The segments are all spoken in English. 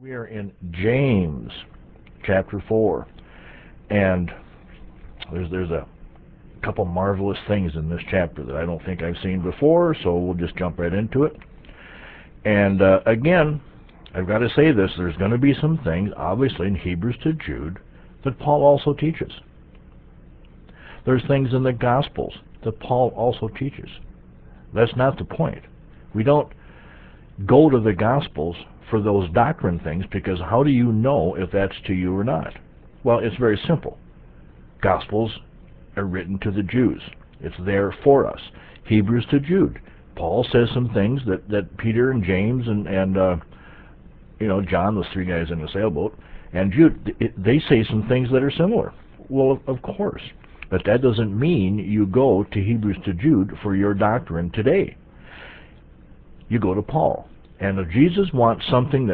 We are in James chapter 4, and there's a couple marvelous things in this chapter that I don't think I've seen before, so we'll just jump right into it. And again, I've got to say this, there's going to be some things, obviously in Hebrews to Jude, that Paul also teaches. There's things in the Gospels that Paul also teaches. That's not the point. We don't go to the Gospels for those doctrine things, because how do you know if that's to you or not? Well, it's very simple. Gospels are written to the Jews. It's there for us. Hebrews to Jude. Paul says some things that Peter and James and John, those three guys in the sailboat, and Jude, they say some things that are similar. Well, of course. But that doesn't mean you go to Hebrews to Jude for your doctrine today. You go to Paul. And if Jesus wants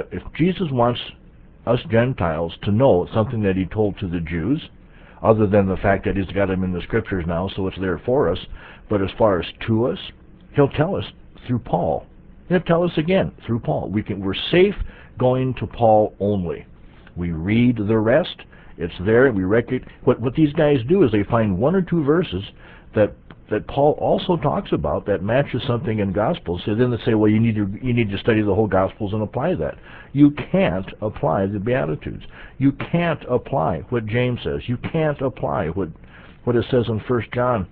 us Gentiles to know something that he told to the Jews, other than the fact that he's got them in the scriptures now, so it's there for us, but as far as to us, he'll tell us through Paul. He'll tell us again through Paul. We're safe going to Paul only. We read the rest. It's there. We what these guys do is they find one or two verses that Paul also talks about that matches something in Gospels. So then they say, well, you need to study the whole Gospels and apply that. You can't apply the Beatitudes. You can't apply what James says. You can't apply what it says in 1 John.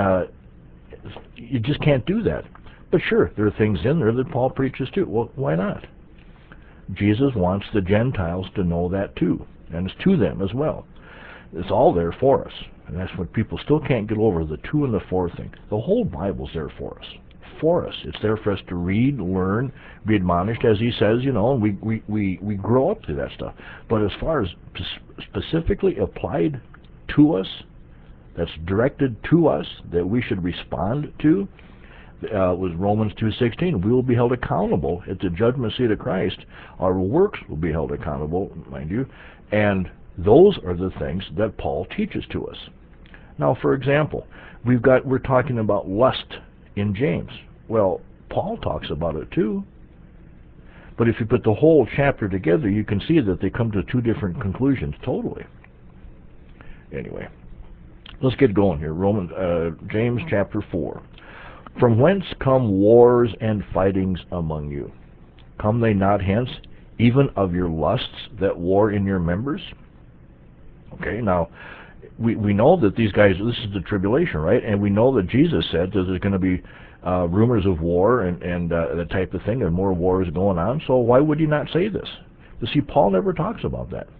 You just can't do that. But sure, there are things in there that Paul preaches too. Well, why not? Jesus wants the Gentiles to know that too, and it's to them as well. It's all there for us. And that's what people still can't get over, the two and the four thing. The whole Bible's there for us. For us. It's there for us to read, learn, be admonished, as he says, and we grow up through that stuff. But as far as specifically applied to us, that's directed to us, that we should respond to, was Romans 2:16. We will be held accountable at the judgment seat of Christ. Our works will be held accountable, mind you, and those are the things that Paul teaches to us. Now, for example, we're talking about lust in James. Well, Paul talks about it too. But if you put the whole chapter together, you can see that they come to two different conclusions totally. Anyway, let's get going here. James chapter 4. From whence come wars and fightings among you? Come they not hence, even of your lusts that war in your members? Okay, now, we know that these guys, this is the tribulation, right? And we know that Jesus said that there's going to be rumors of war and that type of thing, and more wars going on. So why would he not say this? You see, Paul never talks about that.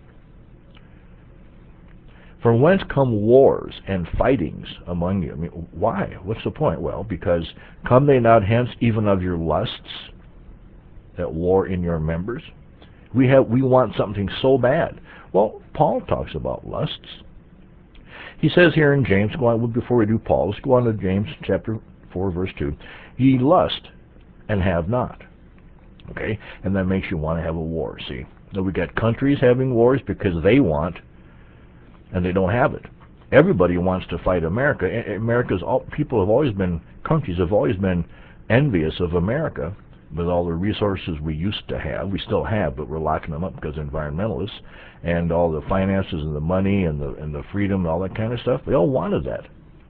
From whence come wars and fightings among you? I mean, why? What's the point? Well, because come they not hence even of your lusts that war in your members? We want something so bad. Well, Paul talks about lusts. He says here in James, before we do Paul, let's go on to James chapter 4, verse 2. Ye lust and have not. Okay? And that makes you want to have a war, see? Now we got countries having wars because they want, and they don't have it. Everybody wants to fight America. Countries have always been envious of America with all the resources we used to have. We still have, but we're locking them up because of environmentalists, and all the finances and the money and the freedom and all that kind of stuff. They all wanted that.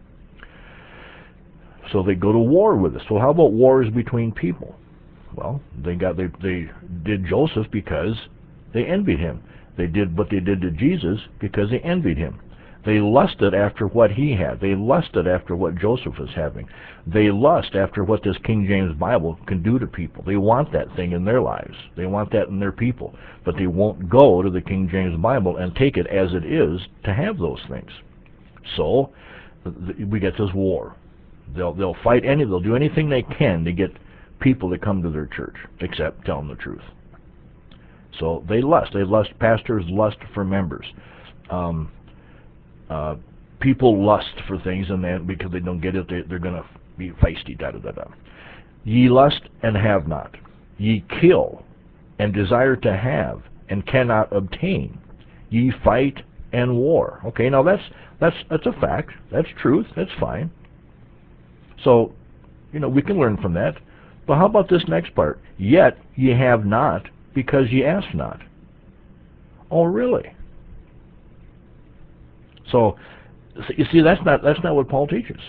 So they go to war with us. Well, how about wars between people? Well, they did Joseph because they envied him. They did what they did to Jesus because they envied him. They lusted after what he had. They lusted after what Joseph was having. They lust after what this King James Bible can do to people. They want that thing in their lives. They want that in their people. But they won't go to the King James Bible and take it as it is to have those things. So we get this war. They'll fight they'll do anything they can to get people to come to their church, except tell them the truth. So they lust. Pastors lust for members. People lust for things, and then because they don't get it, they're going to be feisty. Ye lust and have not. Ye kill and desire to have and cannot obtain. Ye fight and war. Okay, now that's a fact. That's truth. That's fine. So, we can learn from that. But how about this next part? Yet ye have not, because ye ask not. Oh, really? So, you see, that's not what Paul teaches.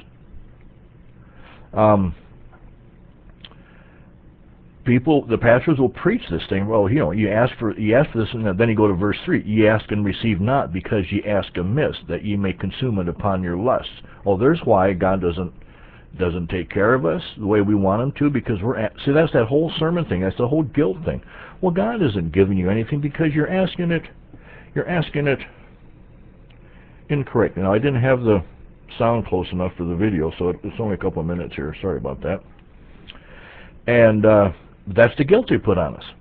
The pastors will preach this thing. Well, you ask for this, and then you go to verse 3. Ye ask and receive not, because ye ask amiss, that ye may consume it upon your lusts. Oh, there's why God doesn't take care of us the way we want Him to, because see, that's that whole sermon thing. That's the whole guilt thing. Well, God isn't giving you anything because you're asking it. You're asking it incorrect. Now, I didn't have the sound close enough for the video, so it's only a couple of minutes here. Sorry about that. And that's the guilt they put on us.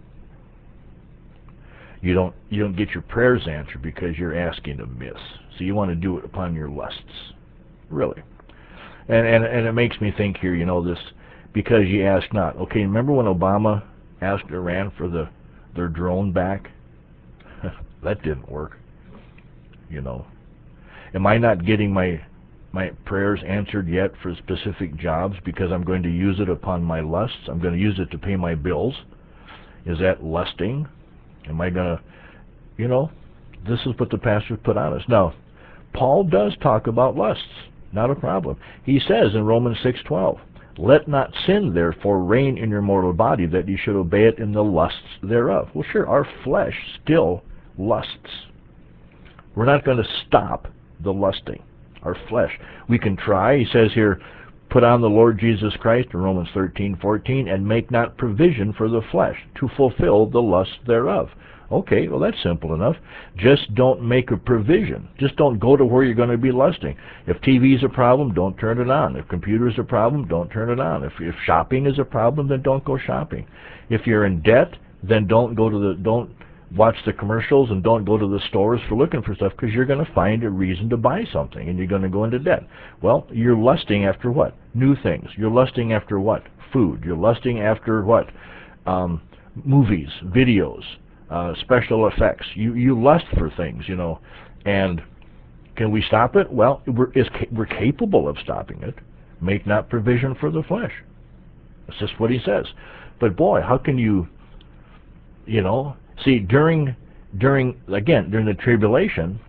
You don't get your prayers answered because you're asking amiss. So you want to do it upon your lusts, really. And it makes me think here, this, because ye ask not. Okay, remember when Obama asked Iran for their drone back? That didn't work. Am I not getting my prayers answered yet for specific jobs because I'm going to use it upon my lusts? I'm going to use it to pay my bills. Is that lusting? Am I going to, this is what the pastors put on us. Now, Paul does talk about lusts. Not a problem. He says in Romans 6:12, let not sin therefore reign in your mortal body, that ye should obey it in the lusts thereof. Well, sure, our flesh still lusts. We're not going to stop the lusting. Our flesh. We can try. He says here, put on the Lord Jesus Christ in Romans 13:14, and make not provision for the flesh to fulfill the lusts thereof. Okay, well, that's simple enough. Just don't make a provision. Just don't go to where you're going to be lusting. If TV is a problem, don't turn it on. If computer is a problem, don't turn it on. If shopping is a problem, then don't go shopping. If you're in debt, then don't watch the commercials and don't go to the stores for looking for stuff, because you're going to find a reason to buy something and you're going to go into debt. Well, you're lusting after what? New things. You're lusting after what? Food. You're lusting after what? Movies, videos, special effects. You lust for things, and can we stop it? Well, we're capable of stopping it. Make not provision for the flesh. That's just what he says. But boy, how can you see, during the tribulation,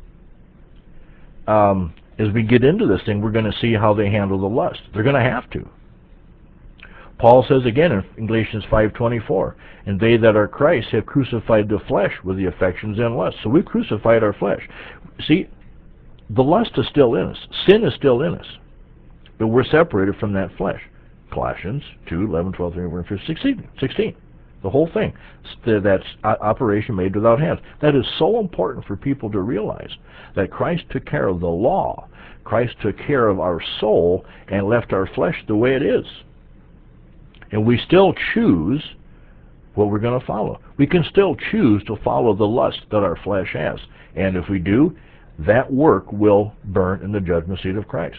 as we get into this thing, we're going to see how they handle the lust. They're going to have to. Paul says again in Galatians 5:24, and they that are Christ have crucified the flesh with the affections and lusts. So we've crucified our flesh. See, the lust is still in us. Sin is still in us. But we're separated from that flesh. Colossians 2:11, 12, 13, 14, 16. The whole thing. That's operation made without hands. That is so important for people to realize, that Christ took care of the law. Christ took care of our soul and left our flesh the way it is. And we still choose what we're going to follow. We can still choose to follow the lust that our flesh has. And if we do, that work will burn in the judgment seat of Christ.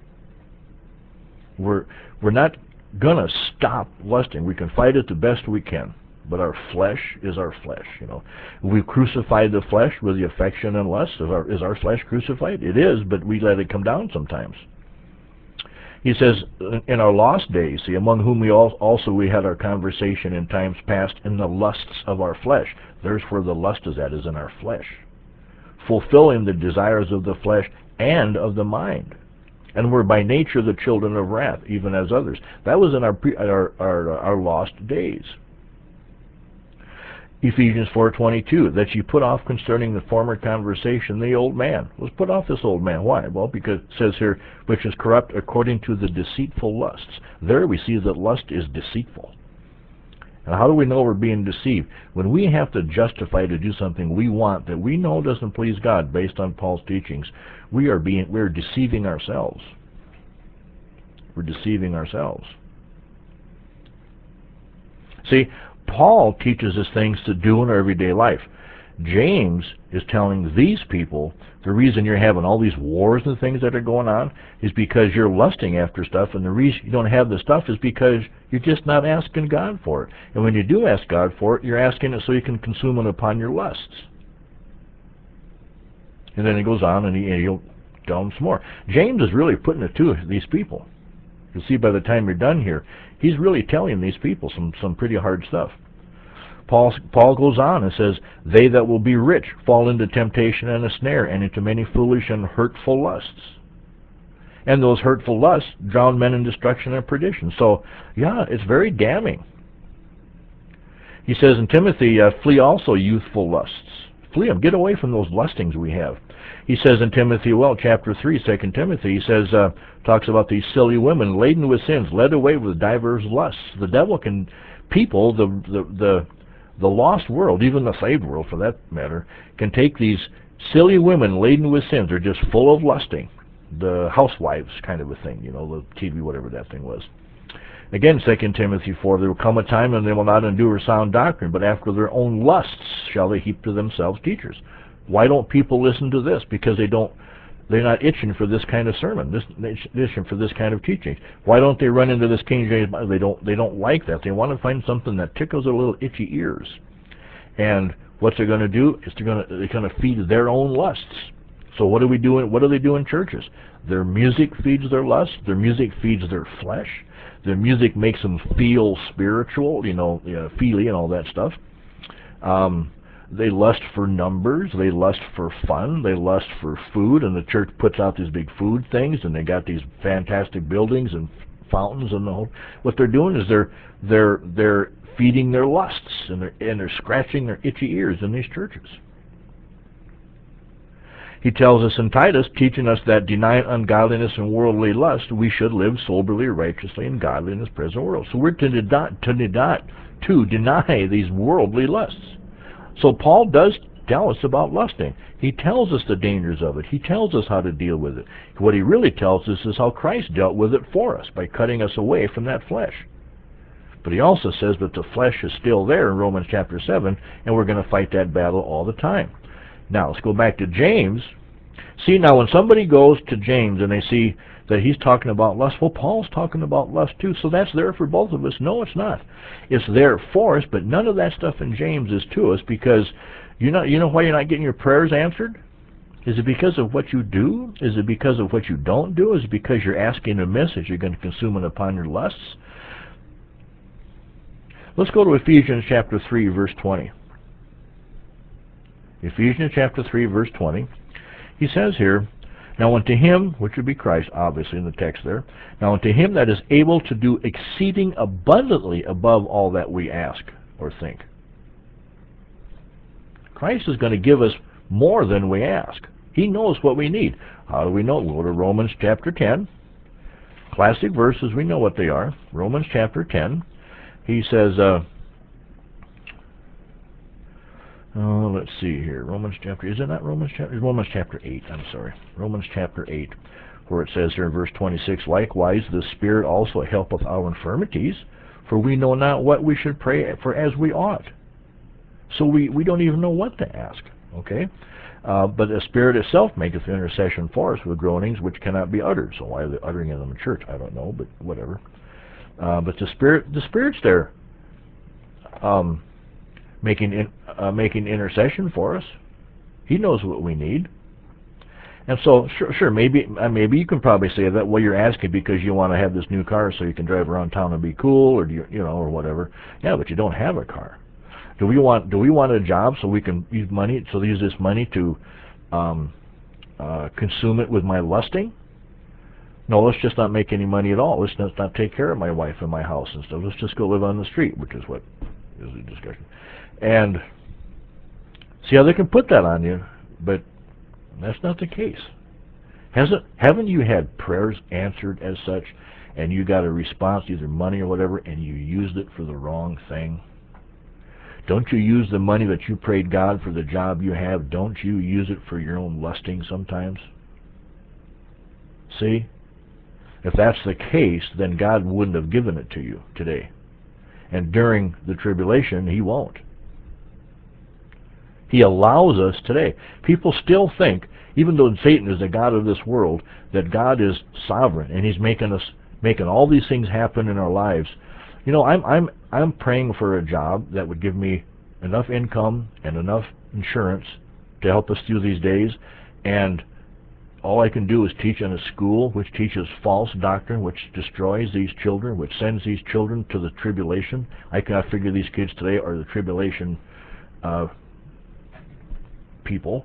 We're not going to stop lusting. We can fight it the best we can, but our flesh is our flesh. We've crucified the flesh with the affection and lust. Is our flesh crucified? It is, but we let it come down sometimes. He says, in our lost days, see, among whom we had our conversation in times past in the lusts of our flesh. There's where the lust is in our flesh. Fulfilling the desires of the flesh and of the mind. And we're by nature the children of wrath, even as others. That was in our lost days. Ephesians 4:22, that ye put off concerning the former conversation the old man. Let's put off this old man. Why? Well, because it says here, which is corrupt according to the deceitful lusts. There we see that lust is deceitful. And how do we know we're being deceived? When we have to justify to do something we want that we know doesn't please God based on Paul's teachings, we're deceiving ourselves. We're deceiving ourselves. See, Paul teaches us things to do in our everyday life. James is telling these people the reason you're having all these wars and things that are going on is because you're lusting after stuff, and the reason you don't have the stuff is because you're just not asking God for it. And when you do ask God for it, you're asking it so you can consume it upon your lusts. And then he goes on and he'll tell them some more. James is really putting it to these people. You'll see by the time you're done here, he's really telling these people some pretty hard stuff. Paul goes on and says, they that will be rich fall into temptation and a snare, and into many foolish and hurtful lusts. And those hurtful lusts drown men in destruction and perdition. So, yeah, it's very damning. He says in Timothy, flee also youthful lusts. Flee them. Get away from those lustings we have. He says in Timothy, chapter 3, 2 Timothy, he says, talks about these silly women laden with sins, led away with divers lusts. The devil can, people, the lost world, even the saved world for that matter, can take these silly women laden with sins. They're just full of lusting. The housewives kind of a thing, the TV, whatever that thing was. Again, 2 Timothy 4, there will come a time when they will not endure sound doctrine, but after their own lusts shall they heap to themselves teachers. Why don't people listen to this? Because they're not itching for this kind of sermon, itching for this kind of teaching. Why don't they run into this King James Bible? They don't like that. They want to find something that tickles their little itchy ears. And what they're going to do is they're going to feed their own lusts. So what are we doing? What do they do in churches? Their music feeds their lust. Their music feeds their flesh. Their music makes them feel spiritual, feely and all that stuff. They lust for numbers. They lust for fun. They lust for food. And the church puts out these big food things, and they got these fantastic buildings and fountains and the whole. What they're doing is they're feeding their lusts, and they're scratching their itchy ears in these churches. He tells us in Titus, teaching us that denying ungodliness and worldly lust, we should live soberly, righteously, and godly in this present world. So we're to deny these worldly lusts. So Paul does tell us about lusting. He tells us the dangers of it. He tells us how to deal with it. What he really tells us is how Christ dealt with it for us, by cutting us away from that flesh. But he also says that the flesh is still there in Romans chapter 7, and we're going to fight that battle all the time. Now, let's go back to James. See, now when somebody goes to James and they see that he's talking about lust, Paul's talking about lust too, so that's there for both of us. No, it's not. It's there for us, but none of that stuff in James is to us, because you know why you're not getting your prayers answered? Is it because of what you do? Is it because of what you don't do? Is it because you're asking amiss as you're going to consume it upon your lusts? Let's go to Ephesians chapter 3, verse 20. Ephesians chapter 3, verse 20. He says here, now unto him, which would be Christ, obviously in the text there, now unto him that is able to do exceeding abundantly above all that we ask or think. Christ is going to give us more than we ask. He knows what we need. How do we know? We'll go to Romans chapter 10. Classic verses, we know what they are. Romans chapter 10. He says, let's see here. Romans chapter, is it not Romans chapter? It's Romans chapter 8, I'm sorry. Romans chapter 8, where it says here in verse 26, likewise the Spirit also helpeth our infirmities, for we know not what we should pray for as we ought. So we don't even know what to ask, okay? But the Spirit itself maketh intercession for us with groanings which cannot be uttered. So why are they uttering in the church? I don't know, but whatever. But the Spirit's there, making intercession for us. He knows what we need. And so, sure, maybe you can probably say that, well, you're asking because you want to have this new car so you can drive around town and be cool, or or whatever. Yeah, but you don't have a car. Do we want a job so we can use this money to consume it with my lusting? No, let's just not make any money at all. Let's not take care of my wife and my house and stuff. Let's just go live on the street, which is what is the discussion. And see how they can put that on you, but that's not the case. Haven't you had prayers answered as such, and you got a response, either money or whatever, and you used it for the wrong thing? Don't you use the money that you prayed God for the job you have? Don't you use it for your own lusting sometimes? See? If that's the case, then God wouldn't have given it to you today. And during the tribulation, He won't. He allows us today. People still think, even though Satan is the god of this world, that God is sovereign and He's making all these things happen in our lives. I'm praying for a job that would give me enough income and enough insurance to help us through these days, and All I can do is teach in a school which teaches false doctrine, which destroys these children, which sends these children to the tribulation. I cannot figure these kids today are the tribulation people.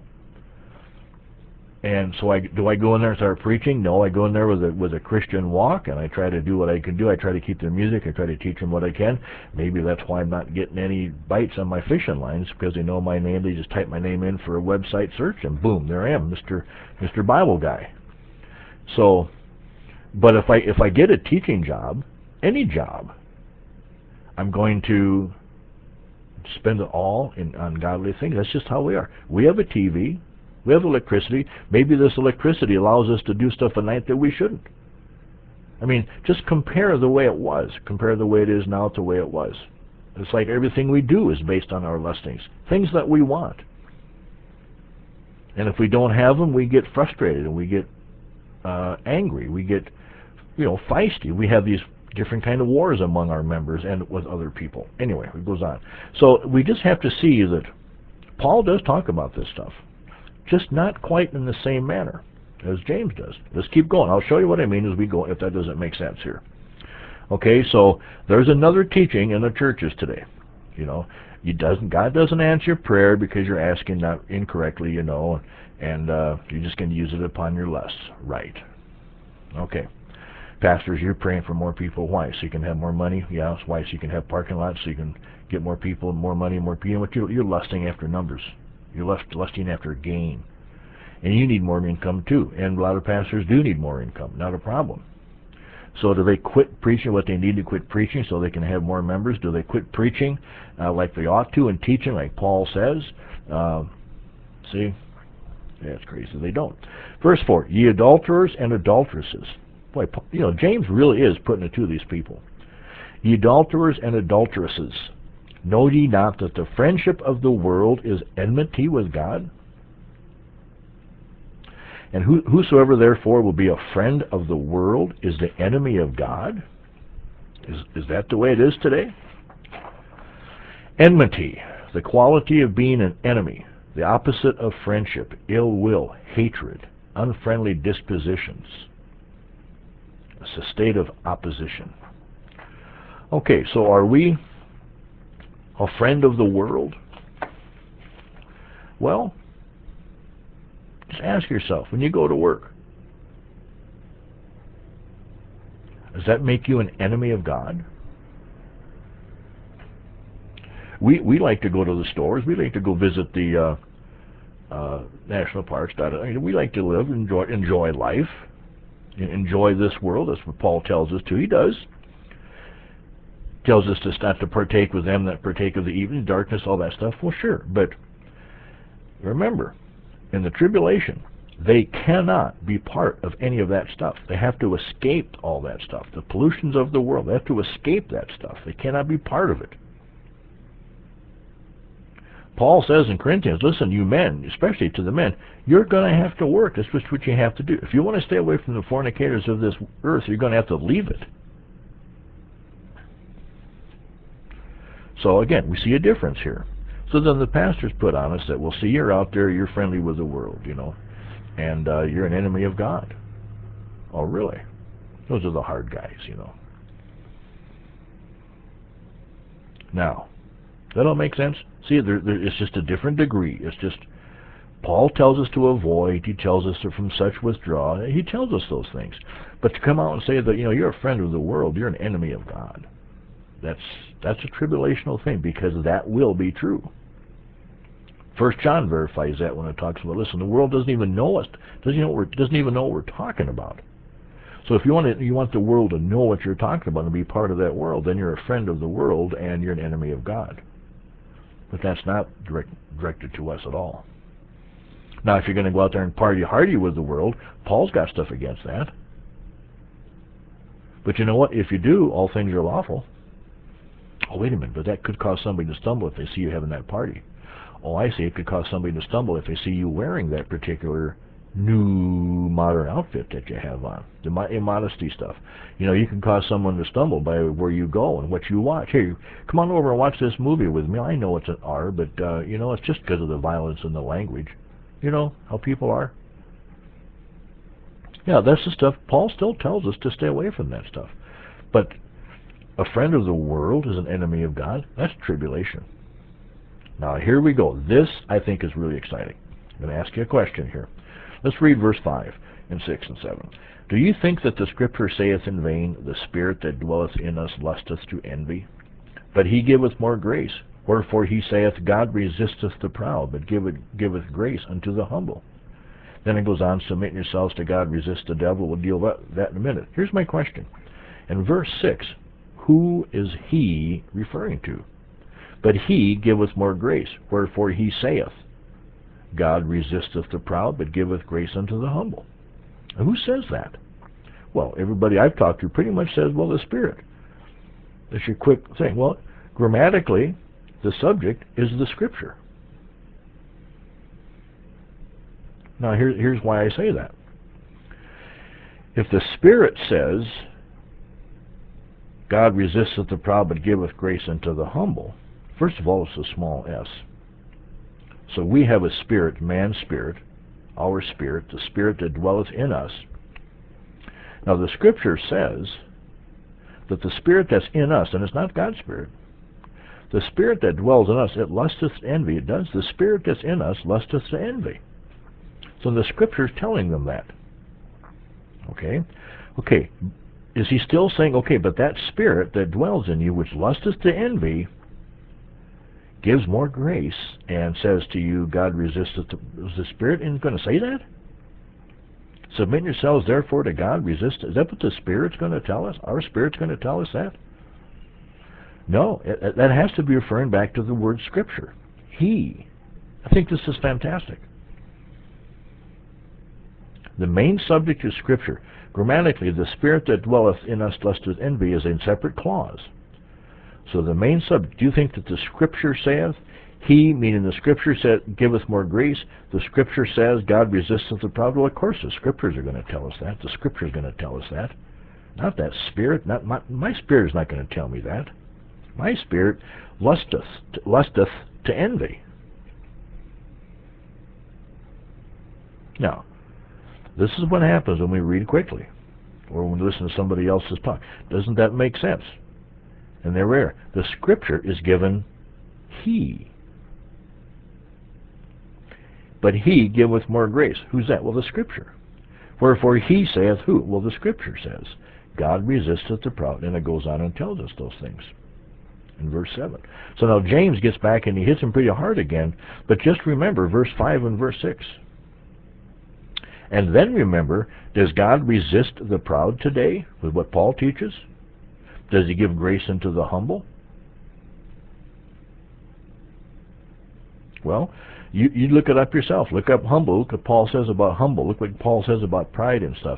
And so do I go in there and start preaching? No, I go in there with a Christian walk, and I try to do what I can do. I try to keep their music. I try to teach them what I can. Maybe that's why I'm not getting any bites on my fishing lines, because they know my name. They just type my name in for a website search, and boom, there I am, Mr. Bible Guy. So, but if I get a teaching job, any job, I'm going to spend it all on godly things. That's just how we are. We have a TV. We have electricity. Maybe this electricity allows us to do stuff at night that we shouldn't. I mean, just compare the way it was. Compare the way it is now to the way it was. It's like everything we do is based on our lustings. Things that we want. And if we don't have them, we get frustrated and we get angry. We get, feisty. We have these different kind of wars among our members and with other people. Anyway, it goes on. So we just have to see that Paul does talk about this stuff. Just not quite in the same manner as James does. Let's keep going. I'll show you what I mean as we go, if that doesn't make sense here. Okay, so there's another teaching in the churches today. God doesn't answer your prayer because you're asking not incorrectly, and you're just going to use it upon your lusts. Right. Okay. Pastors, you're praying for more people. Why? So you can have more money? Yeah. Why? So you can have parking lots, so you can get more people, more money, more people. You're lusting after numbers. You're lusting after gain. And you need more income too. And a lot of pastors do need more income. Not a problem. So do they quit preaching what they need to quit preaching so they can have more members? Do they quit preaching like they ought to and teaching like Paul says? See? That's crazy. They don't. Verse 4, ye adulterers and adulteresses. Boy, James really is putting it to these people. Ye adulterers and adulteresses. Know ye not that the friendship of the world is enmity with God? And whosoever therefore will be a friend of the world is the enemy of God? Is that the way it is today? Enmity, the quality of being an enemy, the opposite of friendship, ill will, hatred, unfriendly dispositions. It's a state of opposition. Okay, so are we a friend of the world? Well, just ask yourself, when you go to work, does that make you an enemy of God? We like to go to the stores. We like to go visit the national parks. We like to live, enjoy life, enjoy this world. That's what Paul tells us to. He does. Tells us to not to partake with them that partake of the evening, darkness, all that stuff. Well, sure, but remember, in the tribulation, they cannot be part of any of that stuff. They have to escape all that stuff. The pollutions of the world, they have to escape that stuff. They cannot be part of it. Paul says in Corinthians, listen, you men, especially to the men, you're going to have to work. That's just what you have to do. If you want to stay away from the fornicators of this earth, you're going to have to leave it. So again, we see a difference here. So then the pastors put on us that, well, see, you're out there, you're friendly with the world, and you're an enemy of God. Oh, really? Those are the hard guys, Now, that all make sense? See, it's just a different degree. It's just, Paul tells us to avoid, he tells us to from such withdraw, he tells us those things. But to come out and say that, you're a friend of the world, you're an enemy of God, that's a tribulational thing, because that will be true. 1 John verifies that when it talks about, listen, the world doesn't even know us, doesn't even know what we're talking about. So if you want the world to know what you're talking about and be part of that world, then you're a friend of the world and you're an enemy of God. But that's not directed to us at all. Now, if you're going to go out there and party hardy with the world, Paul's got stuff against that. But you know what? If you do, all things are lawful. Oh, wait a minute, but that could cause somebody to stumble if they see you having that party. Oh, I see, it could cause somebody to stumble if they see you wearing that particular new modern outfit that you have on. The immodesty stuff. You can cause someone to stumble by where you go and what you watch. Hey, come on over and watch this movie with me. I know it's an R, but, it's just because of the violence and the language. You know how people are. Yeah, that's the stuff. Paul still tells us to stay away from that stuff. But a friend of the world is an enemy of God. That's tribulation. Now, here we go. This, I think, is really exciting. I'm going to ask you a question here. Let's read verse 5 and 6 and 7. Do you think that the Scripture saith in vain, the Spirit that dwelleth in us lusteth to envy? But he giveth more grace. Wherefore he saith, God resisteth the proud, but giveth grace unto the humble. Then it goes on, submit yourselves to God, resist the devil. We'll deal with that in a minute. Here's my question. In verse 6, who is he referring to? But he giveth more grace. Wherefore he saith, God resisteth the proud, but giveth grace unto the humble. And who says that? Well, everybody I've talked to pretty much says, well, the Spirit. That's your quick thing. Well, grammatically, the subject is the Scripture. Now, here's why I say that. If the Spirit says, God resisteth the proud, but giveth grace unto the humble, first of all, it's a small s. So we have a spirit, man's spirit, our spirit, the Spirit that dwelleth in us. Now, the Scripture says that the Spirit that's in us, and it's not God's Spirit, the Spirit that dwells in us, it lusteth to envy. It does. The Spirit that's in us lusteth to envy. So the Scripture's telling them that. Okay? Okay. Is he still saying, okay, but that Spirit that dwells in you, which lusteth to envy, gives more grace and says to you, God resisteth is the Spirit isn't going to say that? Submit yourselves therefore to God, resist. Is that what the Spirit's going to tell us? Our Spirit's going to tell us that? No, that has to be referring back to the word Scripture. He. I think this is fantastic. The main subject is Scripture. Grammatically, the Spirit that dwelleth in us lusteth envy is a separate clause. So the main subject, do you think that the Scripture saith, he, meaning the Scripture says, giveth more grace, the Scripture says, God resisteth the proud? Well, of course the Scriptures are going to tell us that. The Scripture is going to tell us that. Not that Spirit. Not my Spirit is not going to tell me that. My Spirit lusteth to envy. Now, this is what happens when we read quickly, or when we listen to somebody else's talk. Doesn't that make sense? And they're rare. The Scripture is given he. But he giveth more grace. Who's that? Well, the Scripture. Wherefore he saith who? Well, the Scripture says, God resisteth the proud. And it goes on and tells us those things in verse 7. So now James gets back and he hits him pretty hard again, but just remember verse 5 and verse 6. And then remember, does God resist the proud today with what Paul teaches? Does he give grace unto the humble? Well, you look it up yourself. Look up humble. Look what Paul says about humble. Look what Paul says about pride and stuff.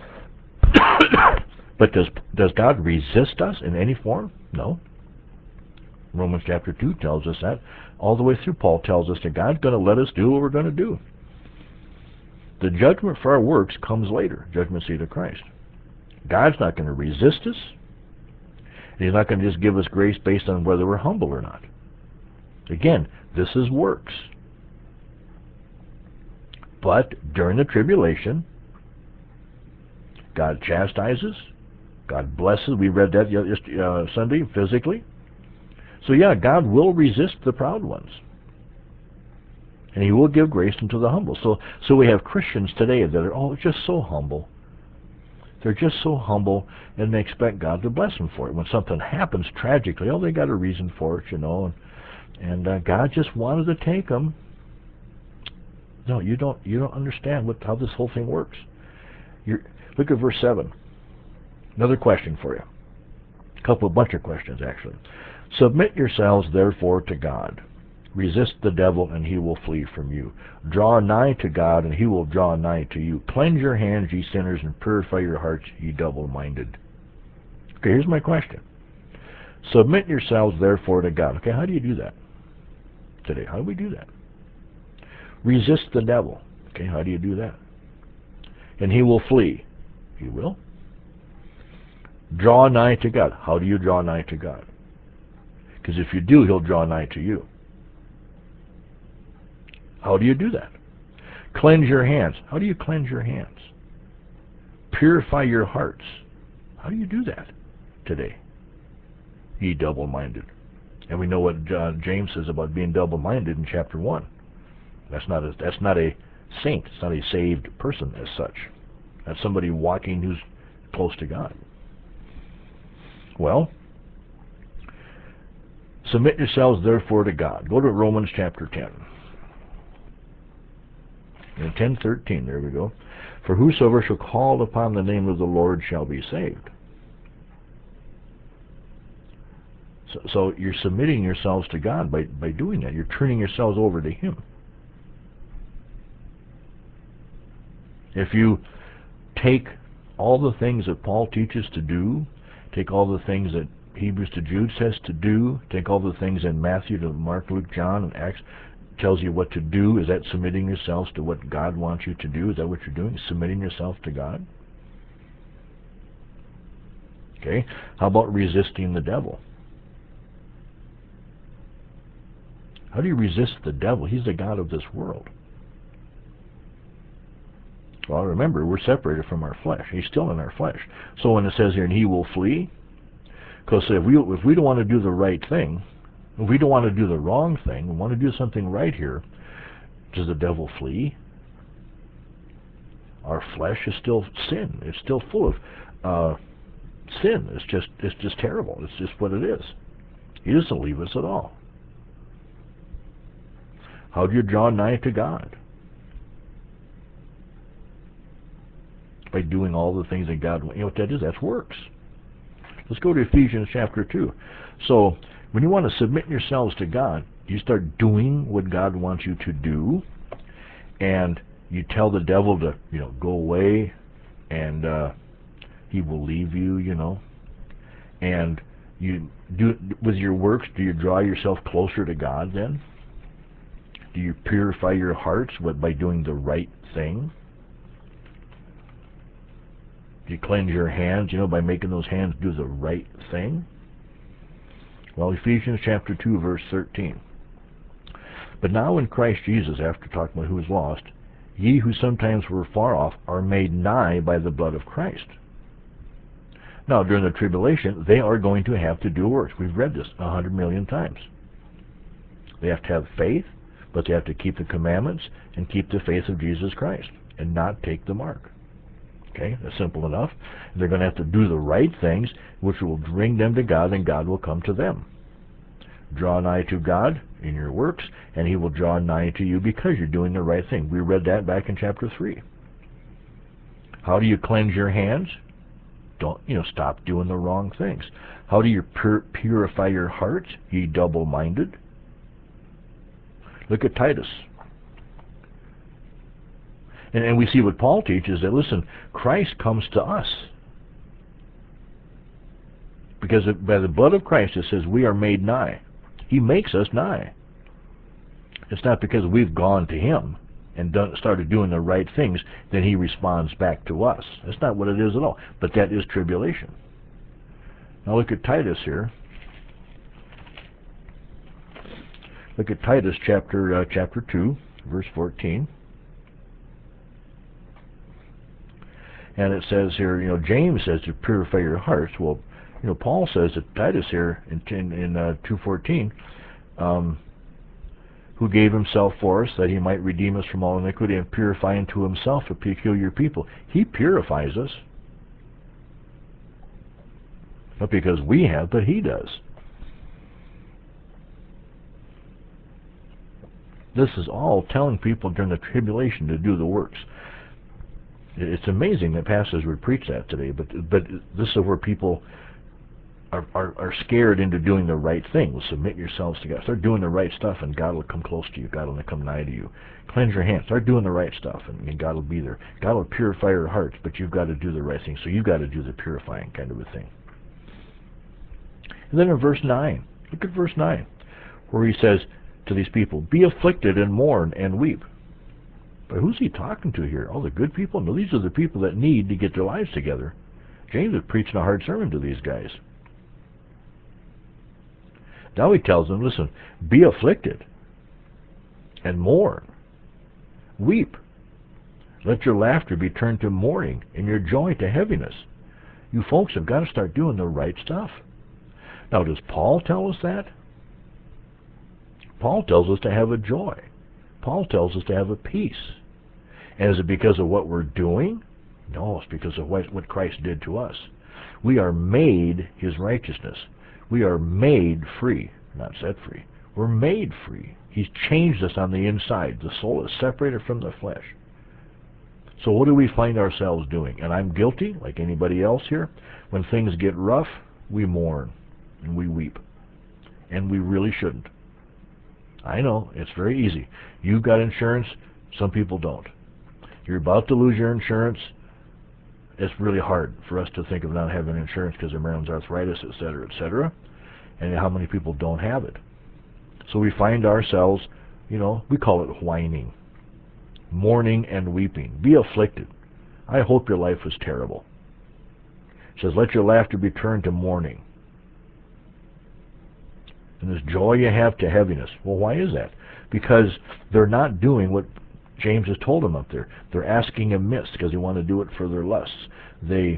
But does God resist us in any form? No. Romans chapter 2 tells us that. All the way through, Paul tells us that God's going to let us do what we're going to do. The judgment for our works comes later, judgment seat of Christ. God's not going to resist us. He's not going to just give us grace based on whether we're humble or not. Again, this is works. But during the tribulation, God chastises, God blesses. We read that Sunday, physically. So yeah, God will resist the proud ones. And he will give grace unto the humble. So we have Christians today that are just so humble. They're just so humble, and they expect God to bless them for it. When something happens tragically, they got a reason for it, and God just wanted to take them. No, you don't understand how this whole thing works. Look at verse 7. Another question for you. A bunch of questions, actually. Submit yourselves, therefore, to God. Resist the devil, and he will flee from you. Draw nigh to God, and he will draw nigh to you. Cleanse your hands, ye sinners, and purify your hearts, ye double-minded. Okay, here's my question. Submit yourselves, therefore, to God. Okay, how do you do that today? How do we do that? Resist the devil. Okay, how do you do that? And he will flee. He will. Draw nigh to God. How do you draw nigh to God? Because if you do, he'll draw nigh to you. How do you do that? Cleanse your hands. How do you cleanse your hands? purify your hearts. How do you do that today? Ye double-minded. And we know what James says about being double-minded in chapter 1. That's not a saint. It's not a saved person as such. That's somebody walking who's close to God. Well, submit yourselves therefore to God. Go to Romans chapter 10. In 10:13, there we go. For whosoever shall call upon the name of the Lord shall be saved. So you're submitting yourselves to God by doing that. You're turning yourselves over to Him. If you take all the things that Paul teaches to do, take all the things that Hebrews to Jude says to do, take all the things in Matthew to Mark, Luke, John, and Acts tells you what to do, is that submitting yourselves to what God wants you to do? Is that what you're doing? Submitting yourself to God? Okay. How about resisting the devil? How do you resist the devil? He's the god of this world. Well, remember, we're separated from our flesh. He's still in our flesh. So when it says here, and he will flee, because if we don't want to do the right thing, if we don't want to do the wrong thing, we want to do something right here, does the devil flee? Our flesh is still sin. It's still full of sin. It's just terrible. It's just what it is. He doesn't leave us at all. How do you draw nigh to God? By doing all the things that God wants. You know what that is? That's works. Let's go to Ephesians chapter 2. So, when you want to submit yourselves to God, you start doing what God wants you to do, and you tell the devil to, go away, and he will leave you, and you do with your works. Do you draw yourself closer to God then? Do you purify your hearts by doing the right thing? Do you cleanse your hands, by making those hands do the right thing? Well, Ephesians chapter 2, verse 13. But now in Christ Jesus, after talking about who is lost, ye who sometimes were far off are made nigh by the blood of Christ. Now, during the tribulation, they are going to have to do works. We've read this 100 million times. They have to have faith, but they have to keep the commandments and keep the faith of Jesus Christ and not take the mark. Okay, that's simple enough. They're going to have to do the right things, which will bring them to God, and God will come to them. Draw nigh to God in your works, and He will draw nigh to you because you're doing the right thing. We read that back in chapter 3. How do you cleanse your hands? Don't, stop doing the wrong things. How do you purify your hearts, ye double-minded? Look at Titus. And we see what Paul teaches, that, listen, Christ comes to us. Because by the blood of Christ, it says we are made nigh. He makes us nigh. It's not because we've gone to Him and started doing the right things, then He responds back to us. That's not what it is at all. But that is tribulation. Now look at Titus here. Look at Titus chapter 2, verse 14. And it says here, James says to purify your hearts. Well, Paul says to Titus here in 2:14, who gave Himself for us that He might redeem us from all iniquity and purify unto Himself a peculiar people. He purifies us. Not because we have, but He does. This is all telling people during the tribulation to do the works. It's amazing that pastors would preach that today, but this is where people are scared into doing the right thing. Well, submit yourselves to God. Start doing the right stuff, and God will come close to you. God will come nigh to you. Cleanse your hands. Start doing the right stuff, and God will be there. God will purify your hearts, but you've got to do the right thing. So you've got to do the purifying kind of a thing. And then in verse 9, look at verse 9, where he says to these people, be afflicted and mourn and weep. But who's he talking to here? All the good people? No, these are the people that need to get their lives together. James is preaching a hard sermon to these guys. Now he tells them, listen, be afflicted and mourn. Weep. Let your laughter be turned to mourning and your joy to heaviness. You folks have got to start doing the right stuff. Now, does Paul tell us that? Paul tells us to have a joy. Paul tells us to have a peace. And is it because of what we're doing? No, it's because of what Christ did to us. We are made his righteousness. We are made free, not set free. We're made free. He's changed us on the inside. The soul is separated from the flesh. So what do we find ourselves doing? And I'm guilty, like anybody else here. When things get rough, we mourn and we weep. And we really shouldn't. I know, it's very easy. You've got insurance, some people don't. You're about to lose your insurance. It's really hard for us to think of not having insurance because of Marilyn's arthritis, etc., etc. And how many people don't have it. So we find ourselves, we call it whining, mourning and weeping. Be afflicted. I hope your life was terrible. It says, let your laughter be turned to mourning. And this joy you have to heaviness. Well, why is that? Because they're not doing what James has told them up there. They're asking amiss because they want to do it for their lusts. They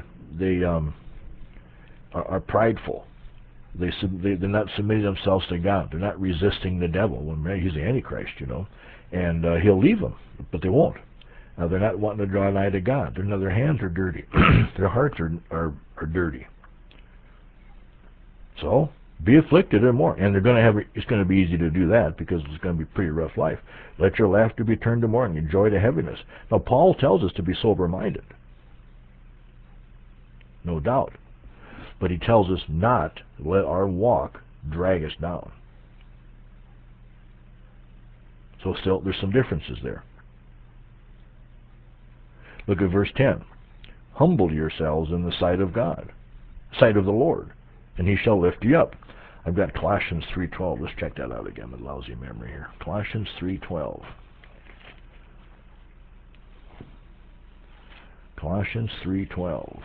are prideful. They're not submitting themselves to God. They're not resisting the devil. Well, he's the Antichrist, and he'll leave them, but they won't. They're not wanting to draw nigh to God. Their hands are dirty. Their hearts are dirty. So be afflicted and more. And it's going to be easy to do that because it's going to be a pretty rough life. Let your laughter be turned to mourning and joy to heaviness. Now, Paul tells us to be sober-minded. No doubt. But he tells us not to let our walk drag us down. So still, there's some differences there. Look at verse 10. Humble yourselves in the sight of God, sight of the Lord, and he shall lift you up. I've got Colossians 3:12. Let's check that out again with lousy memory here. Colossians 3:12. Colossians 3:12.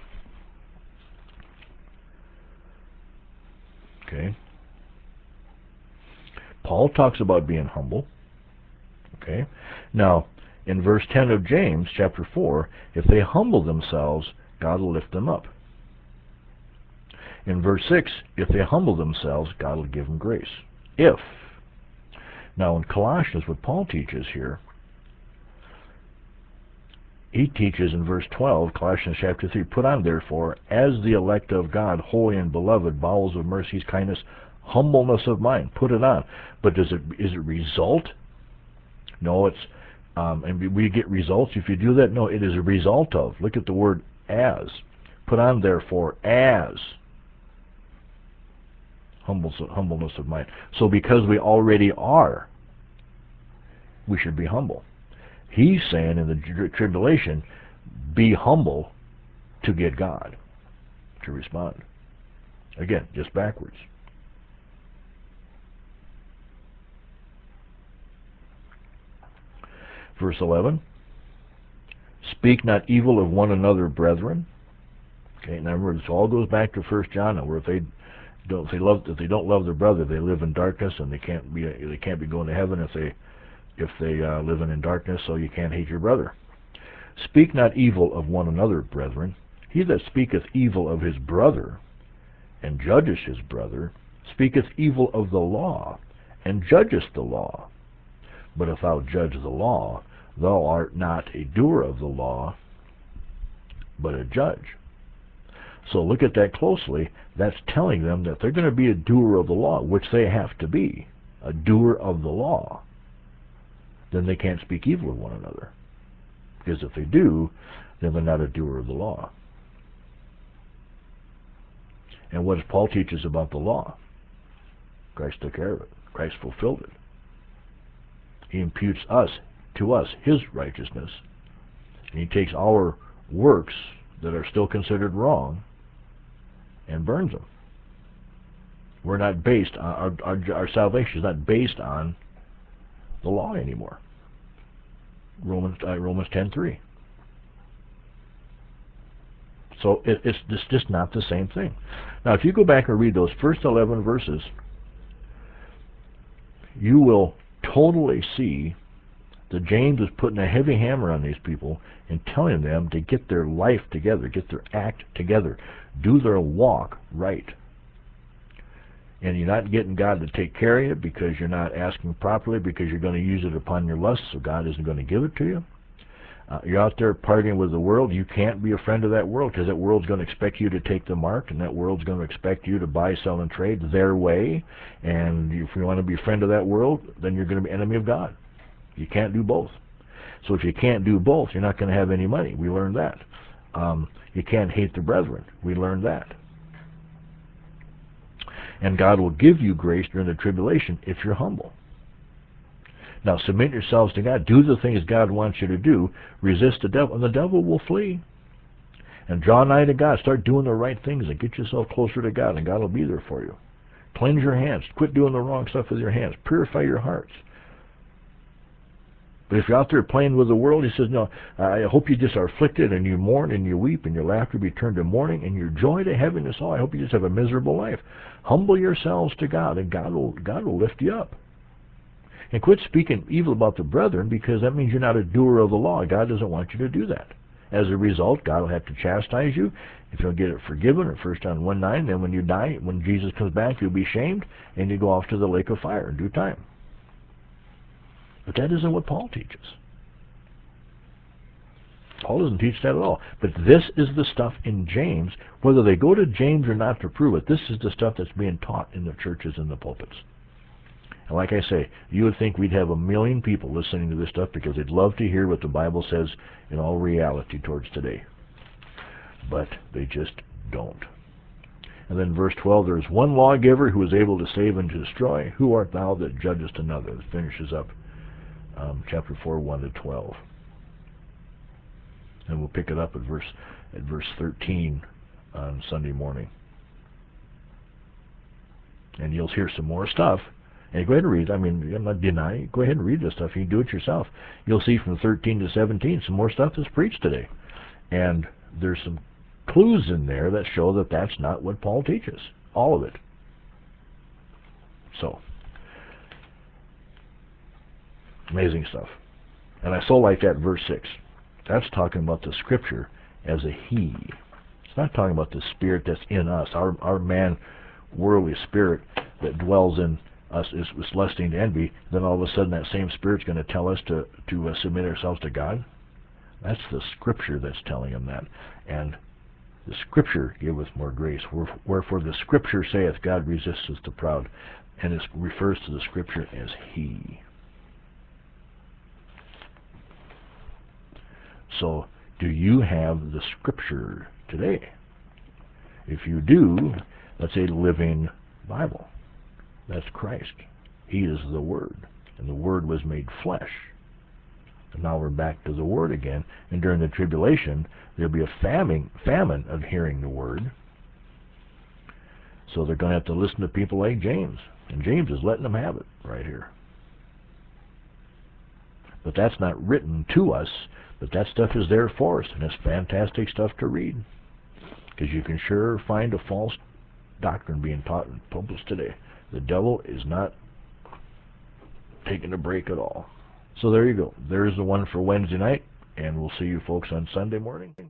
Okay. Paul talks about being humble. Okay. Now, in verse 10 of James, chapter 4, if they humble themselves, God will lift them up. In verse 6, if they humble themselves, God will give them grace. If. Now, in Colossians, what Paul teaches here, he teaches in verse 12, Colossians chapter 3, put on, therefore, as the elect of God, holy and beloved, bowels of mercies, kindness, humbleness of mind. Put it on. But is it result? No, it's, and we get results if you do that. No, it is a result of. Look at the word as. Put on, therefore, as humbleness of mind. So because we already are, we should be humble. He's saying in the tribulation, be humble to get God to respond. Again, just backwards. Verse 11, speak not evil of one another, brethren. Okay, now remember, this all goes back to 1 John, where if they don't love their brother, they live in darkness, and they can't be going to heaven if they live in darkness. So you can't hate your brother. Speak not evil of one another, brethren. He that speaketh evil of his brother and judgeth his brother speaketh evil of the law and judgeth the law. But if thou judge the law, thou art not a doer of the law, but a judge. So look at that closely. That's telling them that they're going to be a doer of the law, which they have to be, a doer of the law. Then they can't speak evil of one another. Because if they do, then they're not a doer of the law. And what does Paul teach us about the law? Christ took care of it. Christ fulfilled it. He imputes to us his righteousness. And he takes our works that are still considered wrong and burns them. We're not based on our salvation is not based on the law anymore. Romans 10:3. So it's just not the same thing. Now, if you go back and read those first 11 verses, you will totally see that James is putting a heavy hammer on these people and telling them to get their life together, get their act together, do their walk right. And you're not getting God to take care of you because you're not asking properly, because you're going to use it upon your lust, so God isn't going to give it to you. You're out there partying with the world. You can't be a friend of that world, because that world's going to expect you to take the mark, and that world's going to expect you to buy, sell, and trade their way. And if you want to be a friend of that world, then you're going to be enemy of God. You can't do both. So if you can't do both, you're not going to have any money. We learned that. You can't hate the brethren. We learned that. And God will give you grace during the tribulation if you're humble. Now submit yourselves to God. Do the things God wants you to do. Resist the devil, and the devil will flee. And draw nigh to God. Start doing the right things and get yourself closer to God, and God will be there for you. Cleanse your hands. Quit doing the wrong stuff with your hands. Purify your hearts. But if you're out there playing with the world, he says, no, I hope you just are afflicted, and you mourn, and you weep, and your laughter be turned to mourning, and your joy to heaviness. Oh, I hope you just have a miserable life. Humble yourselves to God, and God will lift you up. And quit speaking evil about the brethren, because that means you're not a doer of the law. God doesn't want you to do that. As a result, God will have to chastise you. If you'll get it forgiven, or 1 John 1:9, then when you die, when Jesus comes back, you'll be shamed, and you go off to the lake of fire in due time. But that isn't what Paul teaches. Paul doesn't teach that at all. But this is the stuff in James. Whether they go to James or not to prove it, this is the stuff that's being taught in the churches and the pulpits. And like I say, you would think we'd have 1 million people listening to this stuff, because they'd love to hear what the Bible says in all reality towards today. But they just don't. And then verse 12, there is one lawgiver who is able to save and to destroy. Who art thou that judgest another? It finishes up chapter 4, 1-12. And we'll pick it up at verse 13 on Sunday morning. And you'll hear some more stuff. And go ahead and read. I mean, I'm not denying. Go ahead and read this stuff. You can do it yourself. You'll see from 13 to 17 some more stuff that's preached today. And there's some clues in there that show that that's not what Paul teaches. All of it. So, amazing stuff. And I so like that verse 6. That's talking about the Scripture as a he. It's not talking about the spirit that's in us, our man, worldly spirit that dwells in us is lusting to envy. Then all of a sudden that same spirit's going to tell us to submit ourselves to God. That's the Scripture that's telling him that. And the Scripture giveth more grace. Wherefore the Scripture saith, God resisteth the proud. And it refers to the Scripture as he. So, do you have the Scripture today? If you do, that's a living Bible. That's Christ. He is the Word. And the Word was made flesh. And now we're back to the Word again. And during the tribulation, there'll be a famine of hearing the Word. So they're going to have to listen to people like James. And James is letting them have it right here. But that's not written to us. But that stuff is there for us. And it's fantastic stuff to read. Because you can sure find a false doctrine being taught in pulpits today. The devil is not taking a break at all. So there you go. There's the one for Wednesday night, and we'll see you folks on Sunday morning.